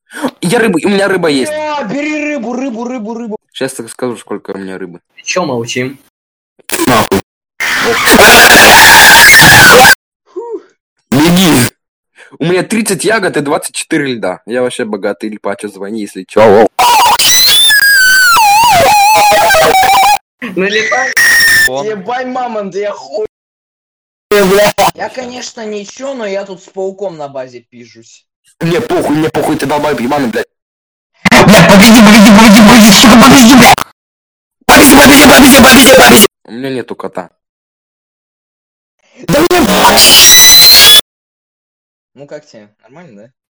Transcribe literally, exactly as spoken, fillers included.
Я рыба, у меня рыба есть. Бля, бери рыбу, рыбу, рыбу, рыбу. Сейчас я скажу, сколько у меня рыбы. Чё молчим? Нахуй. Беги. У меня тридцать ягод и двадцать четыре льда. Я вообще богатый, Ильпача, звони, если чё. Налетай. Ебай, мамонт, я хуй. Я, конечно, ничего, но я тут с пауком на базе пижусь. Мне похуй, мне похуй, ты долбай, ебаный, блядь. Блядь, погоди, погоди, погоди, погоди, сука, погоди, блядь! Погоди, погоди, погоди, погоди, погоди! У меня нету кота. Да мне... Ну как тебе? Нормально, да?